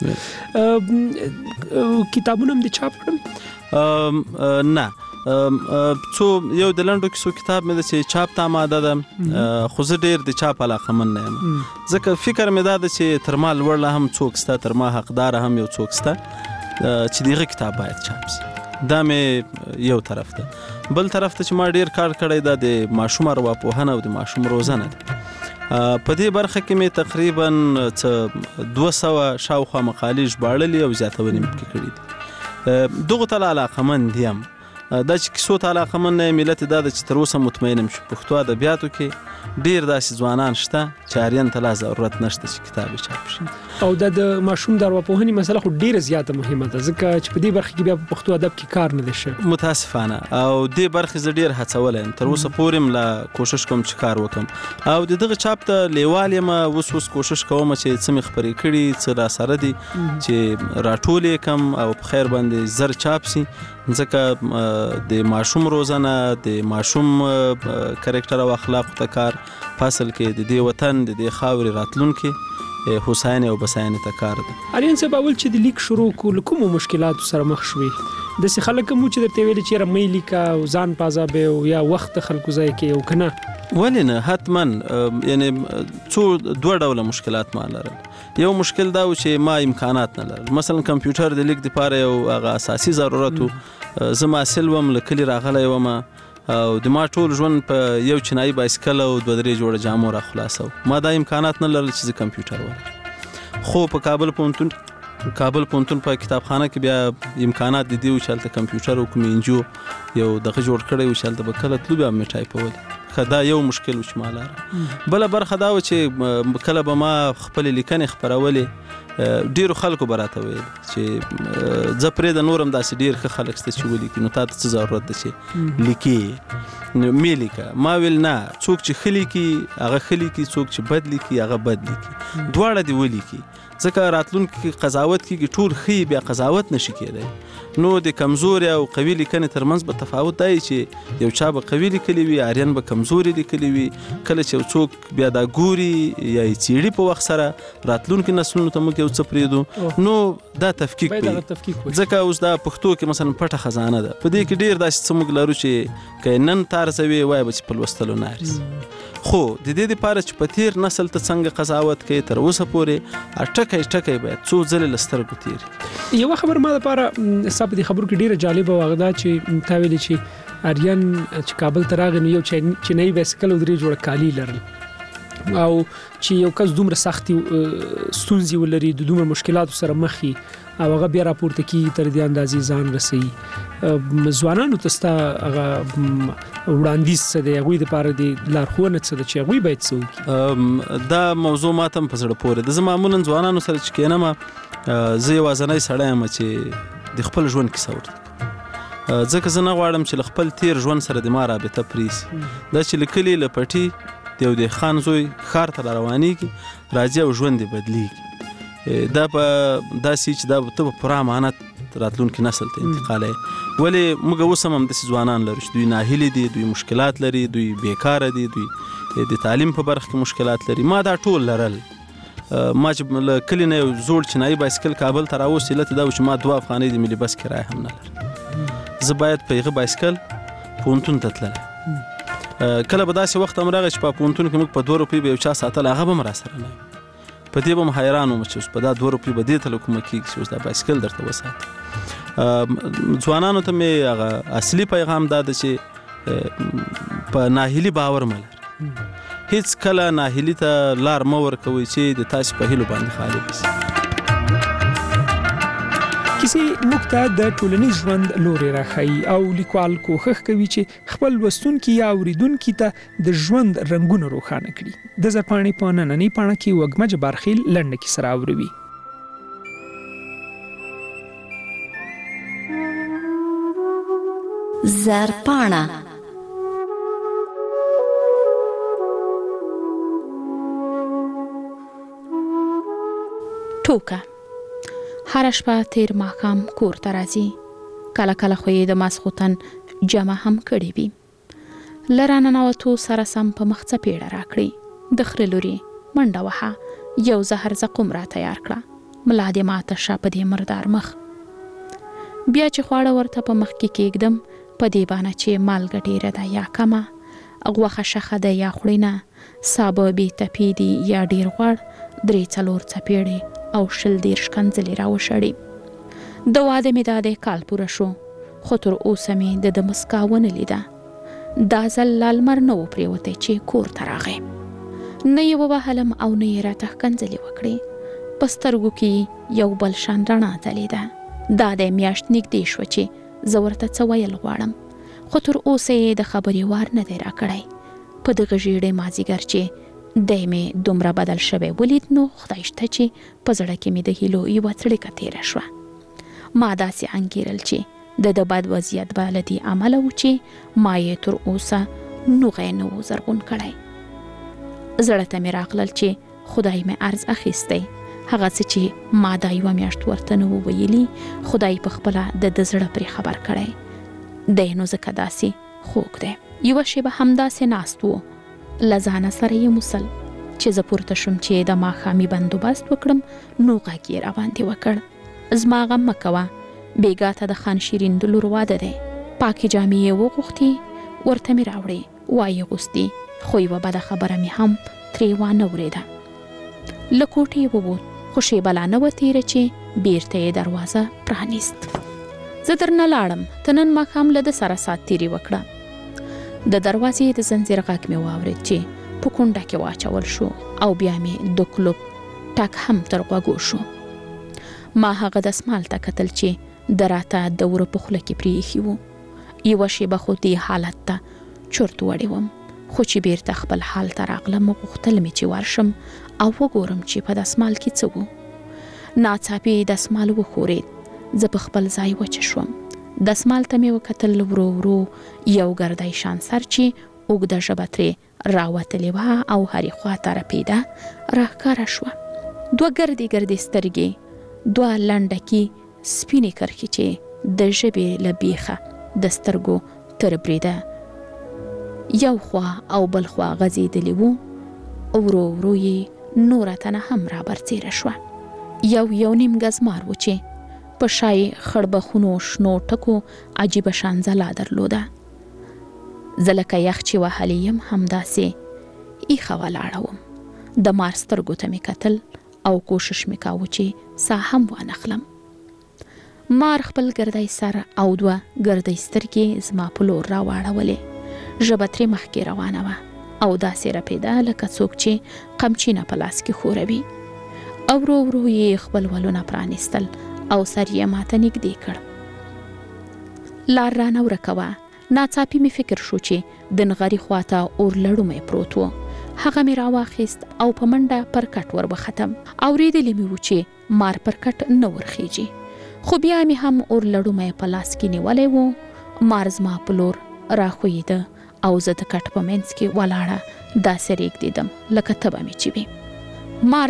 جوړوي کتابونه هم دې چاپ کړل نه څو یو د لنډو کیسو کتاب مې ده چې چاپ ته آماده ده خو زه ډېر د چاپ علاقمند نه یم ځکه فکر مې دا ده چې تر ما لوړ هم څوک شته تر ما حقداره هم یو څوک شته چې دغه کتاب باید چاپ شي دا مې یو طرف ده بل طرف ته چې ما ډېر کار کړی دا د ماشوم ارواپوهنه او د ماشوم روزنه ده په دې برخه کې مې تقریبا 200 شاوخوا مقالې ژباړلې او زیاتونې مې پکې کړي دي دغو ته علاقمند یم دا چې کیسو ته علاقمند نه یم علت دا ده چې تر اوسه مطمئن یم چې پښتو ادبیاتو کې ډېر داسې ځوانان شته چې اریان ته لا ضرورت نشته چې کتاب یې چاپ شي او دا د ماشوم د ارواپوهنې مسله خو ډېره زیاته مهمه ده ځکه چې په دې برخه کې بیا په پښتو ادب کې کار نه دی شوی متاسفانه او دې برخې زه ډېر هڅولی یم تر اوسه پورې م لا کوشش کوم چې کار وکړم او د دغه چاپ ته لیوال یم اوس کوشش کوم چې څه مې خپرې کړي څه راسره دي چې راټول یې کړم او په خیر باندې زر چاپ سي ځکه د ماشوم روزنه د ماشوم کرکټر او اخلاقو ته کار په اصل کې د دې وطن د دې خاورې راتلونکي حسینه او بسینه ته کار ده اریان صاحب اول چې د لیک شروع کول کوم مشکلاتو سره مخ شوي داسې خلک مو چې درته ویلي چې رمې لیکه او ځان پازابه او یا وخت خلکو ځای کې او کنه ولې نه حتما یعنی څو دوه ډوله مشکلات ما لرل یو مشکل دا و چې ما امکانات نه لرل مثلا کمپیوټر د لیک لپاره یو هغه اساسي ضرورت و زه محصل وم له کلي راغلی وم او د ما ټول ژوند په یو چینایي بایسکل او 2-3 جوړه جامو را خلاصو ما دا امکانات نه لرل چې کمپیوټر ولرم خو په کابل پوهنتون په کتابخانه کې بیا امکانات دي چې هلته کمپیوټر او کوم انجو یو دغه جوړ کړی و چې هلته به کله تلو بیا مې ټایپول دا یو مشکل و چې ما لاره بله برخه دا و چې کله به ما خپلې لیکنې خپرولې ډیرو خلکو به راته ویل چې زه پرېږده نور هم داسې ډېر ښه خلک شته چې ولیکي نو تا ته څه ضرورت ده چې لیکې نو مې لیکه ما ویل نه څوک چې ښه لیکي هغه ښه لیکي څوک چې بد لیکي هغه بد لیکي دواړه دې ولیکي ځکه راتلونکي کې قضاوت کېږي ټول ښه بیا قضاوت نشي کېدی نو د کمزوري او قوي لیکنې ترمنځ به تفاوت دی چې یو چا به قوي لیکلی وي اریان به کمزوري لیکلی وي کله چې یو څوک بیا دا ګوري یا یې څېړي په وخت سره راتلونکي نسلونو ته موږ یو څه پرېږدو نو دا تفکیک وي ځکه اوس دا پښتو کې مثلا پټه خزانه ده په دې کې ډېر داسې څه موږ لرو چې که نن تارزوي وایي به چې په لوستلو نه ارزي خو د دې لپاره چې په تیر نسل ته څنګه قضاوت کوي تر اوسه پورې ټکی باید څو ځلې له سترګو تېر یوه خبر ما لپاره ستا په دې خبرو کې ډېره جالبه وه هغه دا چې تا ویلې چې اریان چې کابل ته راغی نو یو چینایي بایسکل او 3 جوړه کالي لرل او چې یو کس دومره سختي ستونزې ولري د دومره مشکلاتو سره مخ وي او هغه بیا راپورته کېږي تر دې اندازې ځان رسوي ځوانانو ته ستا هغه وړاندیز څه دی هغوی دپاره د لارښوونه څه ده چې هغوی باید څه وکړي دا موضوع ما ته هم په زړه پورې ده زه معمولا ځوانانو سره چې کښېنم زه یوازنی سړی یم چې د خپل ژوند کیسه ورته ځکه زه نه غواړم چې له خپل تیر ژوند سره د ما رابطه پرېږي دا چې له کلي له پټي د یو دهقان زوی ښار ته را روانېږي راځي او ژوند یې بدلېږي دا په داسې چې دا ته په پوره امانت راتلونکي نسل ته انتقالوي ولې موږ اوس هم همداسې ځوانان لرو چې دوی ناهیلي دي دوی مشکلات لري دوی بیکاره دي دوی د تعلیم په برخه کې مشکلات لري ما دا ټول لرل ما چې له کلي نه یو زوړ چینایي بایسکل کابل ته راوستې علت دا و چې ما 2 افغانۍ د ملي بس کرایه هم نه لرم زه باید په هغه بایسکل پوهنتون ته تللی کله به داسې وخت هم راغی چې په پوهنتون کې موږ په 2 روپۍ به یو چا ساتل هغه به هم راسره نه په دې به هم حیران وم چې اوس په دا 2 روپۍ به دې ته له کومه کېږي چې اوس دا بایسکل درته وساتي. ځوانانو ته مې هغه اصلي پیغام دا ده چې په ناهیلي باور مه لرئ. هیڅ کله ناهیلي ته لار مه ورکوئ چې د تاسې په هیلو باندې خالي بشي. کیسې موږ ته د ټولنیز ژوند لوري راښيي او لیکوال کوښښ کوي چې خپل لوستونکي یا اوریدونکي ته د ژوند رنګونه روښانه کړي. د زرپاڼې په نننۍ پاڼه کې وږمه جبارخیل لنډه کیسه راوړوي. زرپاڼه ټوکه. هر شپه تیر ماښام کور ته راځي. کله کله خو یې د ماسخوتن جمع هم کړې وي. له راننوتو سره سم په مخ څپېړه راکړي. د خره لوري منډه وهه، یو زهر زقوم را تیار کړه. ملا دې ماته شه په دې مردار مخ. بیا چې خواړه ورته په مخ کې کېږدم، په دې بانه چې مالګه ډېره ده یا کمه، غوښه شخه ده یا خوړینه، سابه بې تپې دي یا ډېر غوړ، 3-4 څپېړې او 20 کنځلې راوشړې. د واده مې دا د کال پوره شو، خو تر اوسه مې د مسکا ونه لیده. دا ځل لا لمر نه و پرېوتی چې کور ته راغی. نه یې ووهلم او نه یې راته ښکنځلې وکړې. په سترګو کې یو بل شان رڼا ځلېده. دا د میاشت نږدې شوه چې زه ورته څه ویل غواړم، خو تر اوسه یې د خبرې وار نه دی راکړی. په دغه ژېړې مازدیګر چې دی مې دومره بدل شوی ولید، نو خدای شته چې په زړه کې مې د هیلو یوه څړیکه تېره شوه. ما داسې انګېرل چې د بد وضعیت به له دې امله و چې ما یې تر اوسه نوغی نه و زرغون کړی. زړه ته مې راغلل چې خدای مې عرض اخیستی. هغه څه چې ما دا یوه میاشت ورته نه و ویلي، خدای په خپله د زړه پرې خبر کړی دی. نو ځکه داسې خوږ دی. یوه شیبه همداسې ناست و. له ځانه سره یې موسل چې زه پورته شوم چې د ماښامي بندوبست وکړم، نو غږ یې راباندې وکړ: زما غم مه کوه، بیګا ته د خان شیرین د لور واده دی. پاکې جامې یې وغوښتې، ورته مې راوړې، وایې غوستې، خو یوه بده خبره مې هم ترې وانه اورېده. له کوټې ووت، خو شیبه لا نه وه تېره چې بیرته یې دروازه پرانیست. زه درنه لاړم، ته نن ماښام له ده سره ساعت تېرې وکړه. د دروازې د زنځیر غږ مې واورېد چې په کونډه کې واچول شو او بیا مې د کلوب ټک هم تر غوږو شو. ما هغه دسمال ته کتل چې د راته د وره په خوله کې پرې ایښي وو. یوه شیبه خو دې حالت ته چرت وړې وم، خو چې بیرته خپل حال ته راغلم، غوښتل مې چې ورشم او وګورم چې په دسمال کې څه وو. ناڅاپي دسمال وښورېد. زه په خپل ځای وچه شوم. دسمال ته مې وکتل، ورو ورو یو ګردی شان سر چې اوږده ژبه ترې راوتلې وه او هرې خوا ته رپېده راښکاره شوه. 2 ګردې ګردې سترګې، 2 لنډکي سپینې کرښې چې د ژبې له بیخه د سترګو تر بریده یو خوا او بل خوا غځېدلې وو. ورو ورو یې نوره تنه هم رابرڅېره شوه. یو نیم ګز مار و چې په شای خړبخونو شنو ټکو عجیبه شان ځلا درلوده. زه لکه یخ چې وهلی یم همداسې ایښه ولاړه وم. د مار سترګو ته مې کتل او کوشش مې کاوه چې ساه هم وانخلم. مار خپل ګردی سر او 2 ګردی سترګې زما په لور راواړولې. ژبه ترې مخکې روانه وه او داسې رپېده لکه څوک چې قمچینه په لاس کې خوروي. او ورو ورو یې خپل ولونه پرانیستل او سر یې ماته نږدې کړ. لار رانه ورکه وه. ناڅاپي مې فکر شو چې د نغري خواته اور لړومی پروت و. هغه مې راواخیست او په منډه پر کټ ور وختم. اورېدلې مې و چې مار پر کټ نه ورخیږي، خو بیا مې هم اور لړومی په لاس کې نیولی و. مار زما په لور راښویېده او زه د کټ په منځ کې ولاړه داسې رېږدېدم لکه تبه مې چې وي. مار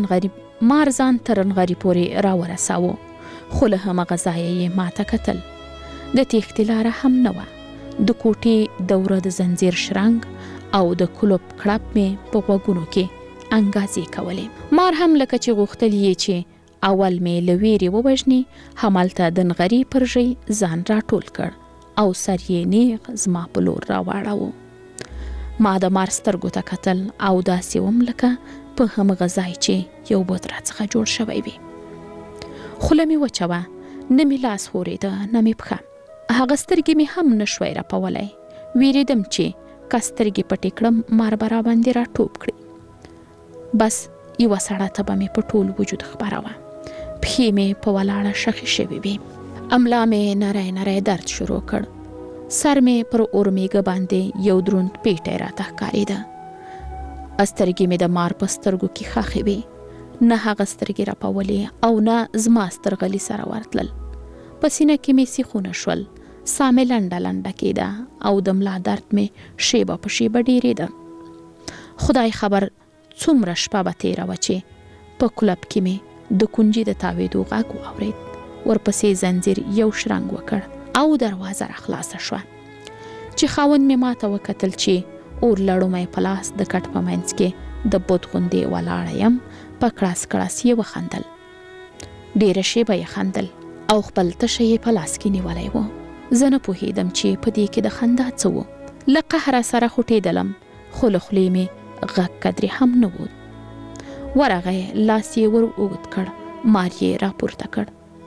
ځان تر نغري پورې راورساوه، خو له همغه ځایه یې ماته کتل. د تېښتې لاره هم نه وه. د کوټې دوره د زنځیر شرنګ او د کلوب کړپ مې په غوږونو کې انګازې کولې. مار هم لکه چې غوښتل یې چې اول مې له ویرې ووژني، همالته د نغري پر ژۍ ځان راټول کړ او سر یې نیغ زما په لور راواړاوه. ما د مار سترګو ته کتل او داسې وم لکه په همغه ځای چې یو بت راڅخه جوړ شوی وي. خوله مې وچه وه، نه مې لاس ښورېده نه مې پښه. هغه سترګې مې هم نه شوی رپولی. ویرېدم چې که سترګې پټې کړم مار به راباندې راټوپ کړي. بس یوه سړه تبه مې په ټول وجود خپره وه. پښې مې په ولاړه شخې شوې وې. املا مې نری نری درد شروع کړ. سر مې پر اورمیږه باندې یو دروند پیټی راته ښکارېده. سترګې مې د مار په سترګو کې ښخې وې. نه هغه سترګې رپولې او نه زما سترغلي سره ورتلل. په سینه کې مې سیخونه شول. ساه مې لنډه لنډه کېده او د ملا درد مې شیبه په شیبه ډېرېده. خدای خبر څومره شپه به تېره وه چې په کلب کې مې د کونجي د تاوېدو غږ واورېد. ورپسې زنځیر یو شرنګ وکړ او دروازه راخلاصه شوه. چې خاوند مې ماته وکتل چې اور لړومی په لاس د کټ په منځ کې د بت غوندې ولاړه یم، په کړاس کړاس یې وخندل. ډېره شیبه یې خندل او خپل تشه یې په لاس کې نیولی و. زه نه پوهېدم چې په دې کې د خندا څه و. له قهره سره خوټېدلم، خو له خولې مې غږ قدرې هم نه و. ورغی، لاس یې ور اوږد کړ، مار یې راپورته کړ.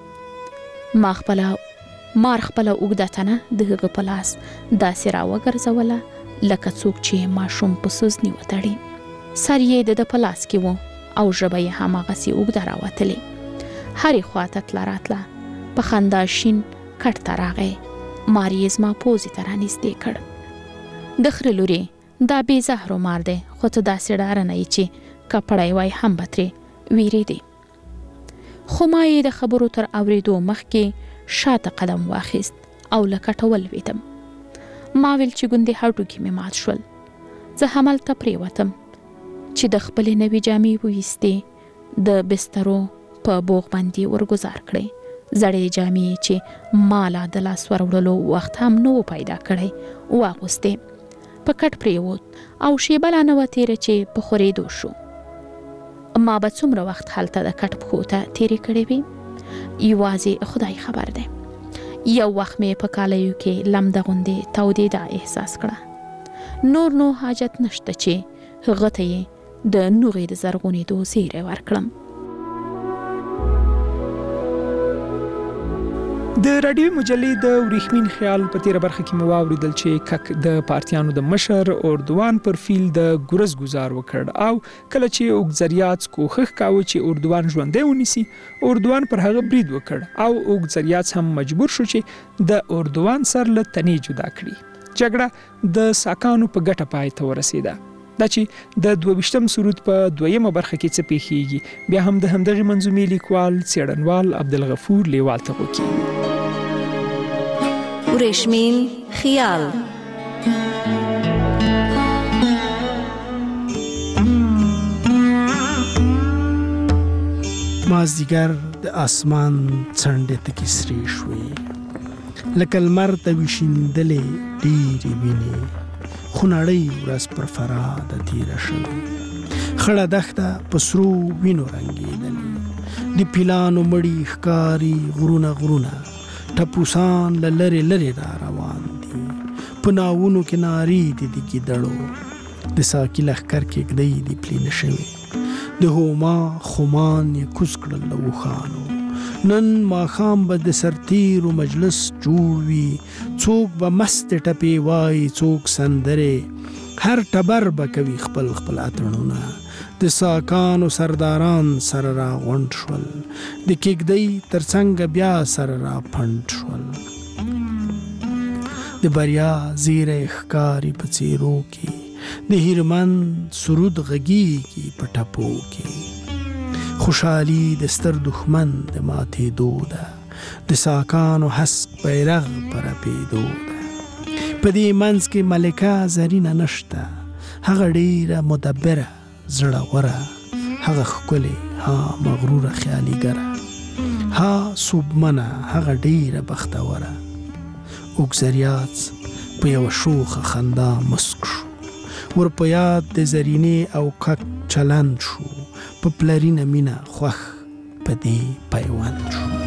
مار خپله اوږده تنه د هغه په لاس داسې راوګرځوله لکه څوک چې ماشوم په سوزني وتړي. سر یې د ده په لاس کې و او ژبه یې هماغسې اوږده راوتلې. هرې خوا ته تله راتله. په خندا شین کټ ته راغی. مار یې زما پوزې ته رانږدې کړ. د خره لورې، دا بې زهرو مار دی، خو ته داسې ډاره نه یې چې کپړی وای هم به ترې ویرېدې. خو ما یې د خبرو تر اورېدو مخکې شاته قدم واخیست او له کټه ولوېدم. ما ویل چې ګوندې هډوکي مې مات شول. زه همالته پرېوتم چې د خپلې نوې جامې وویستې، د بسترو په بوغ باندې ورګزار کړې. زړې جامې چې ما لا د لاس وروړلو وخت هم نه و پیدا کړی واغوستې. په کټ پرېوت او شیبه لا نه وه تېره چې په خورېدو شو. ما به څومره وخت هلته د کټ پښو ته تېرې کړې وې یوازې خدای خبر دی. یو وخت مې په کالیو کې لمده غوندې تودېدا احساس کړه. نور نو حاجت نشته چې هغه ته یې د نوغې د زرغونېدو زیری ورکړم. د راډیوي مجلې د وریښمین خیال په تیره برخه کې مو واوریدل چې کک د پارتیانو د مشر اردوان پر فیل د ګورز گزار وکړ او کله چې اوګزریات کوښښ کاوه چې اردوان ژوندی ونیسي، اردوان پر هغه برید وکړ او اوګزریات هم مجبور شو چې د اردوان سر له تنې جدا کړي. جګړه د ساکانو په ګټه پای ته ورسېده. دا چې د 22م سرود په 2مه برخه کې څه پیښیږي بیا هم د همدغې منظومې لیکوال څېړنوال عبدالغفور لیوال ته وکړي. وریښمین خیال. مازدیګر د اسمان څنډې تکې سرې شوې، لکه لمر ته ویشیندلې ډېرې وینې، خو نړۍ ورځ پر فراده تېره شوې. خړه دښته په سرو وینو رنګېدلې، د پیلانو مړي ښکاري غرونه غرونه، ټپوسان له لرې لرې را روان دي، په ناونو کې نارې دي د ګیدړو، د ساقي لښکر کېږدۍ دي پلینه شوې، د هوما خمان یې کوز کړل له اوښانو. نن ماښام به د سرتیرو مجلس جوړ وي، څوک به مستې ټپې وایي، څوک سندرې، هر ټبر به کوي خپل خپل اتڼونه. د ساکانو سرداران سره را غونډ شول، د کېږدۍ تر څنګه بیا سره را پنډ شول. د بریا زیری ښکاري په څېرو کې، د هیرمن سرود غږیږي په ټپو کې. خوشحالي د ستر دښمن د ماتېدو ده، د ساکانو هسک بیرغ په رپېدو ده. په دې منځ کې ملکه زرینه نشته، هغه ډېره مدبره زړوره، هغه ښکلې ها مغروره خیالګره، ها صوبمنه هغه ډېره بختوره. اوګزریات په یوه شوخه خندا مسک شو، ور په یاد د زرینې او کک چلند شو، په پلرینه مینه خوښ په دې پیوند شو.